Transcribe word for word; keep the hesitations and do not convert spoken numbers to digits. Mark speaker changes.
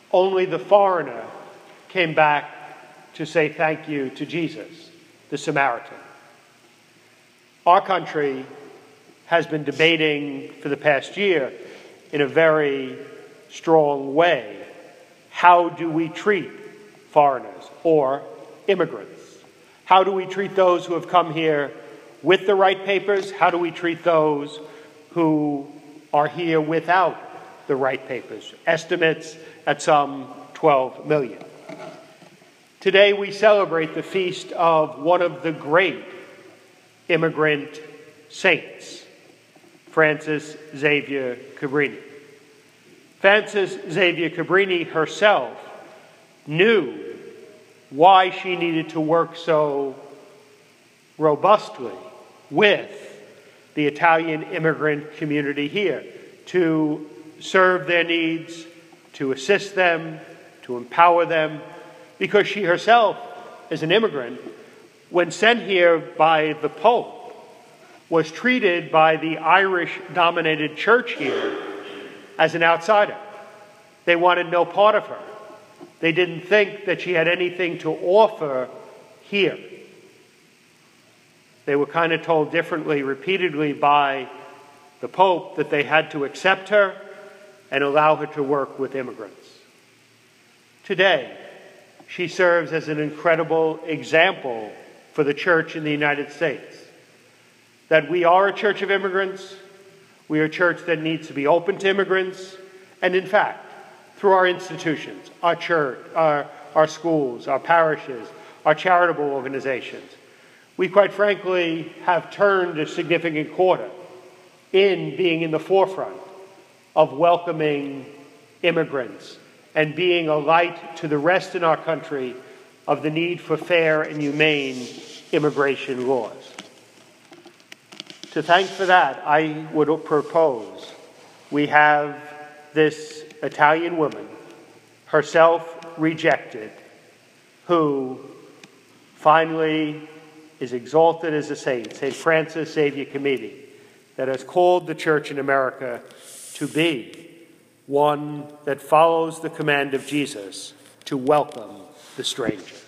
Speaker 1: Only the foreigner came back to say thank you to Jesus, the Samaritan. Our country has been debating for the past year in a very strong way, how do we treat foreigners or immigrants? How do we treat those who have come here with the right papers? How do we treat those who are here without the right papers? Estimates at some twelve million. Today we celebrate the feast of one of the great immigrant saints, Frances Xavier Cabrini. Frances Xavier Cabrini herself knew why she needed to work so robustly with the Italian immigrant community here to serve their needs, to assist them, to empower them, because she herself, as an immigrant, when sent here by the Pope, was treated by the Irish-dominated church here as an outsider. They wanted no part of her. They didn't think that she had anything to offer here. They were kind of told differently repeatedly by the Pope that they had to accept her and allow her to work with immigrants. Today, she serves as an incredible example for the church in the United States. That we are a church of immigrants, we are a church that needs to be open to immigrants, and in fact, through our institutions, our church, our, our schools, our parishes, our charitable organizations, we quite frankly have turned a significant corner in being in the forefront of welcoming immigrants and being a light to the rest in our country of the need for fair and humane immigration laws. To thank for that, I would propose we have this Italian woman, herself rejected, who finally is exalted as a saint, Saint Frances Xavier Cabrini, that has called the church in America to be one that follows the command of Jesus to welcome the stranger.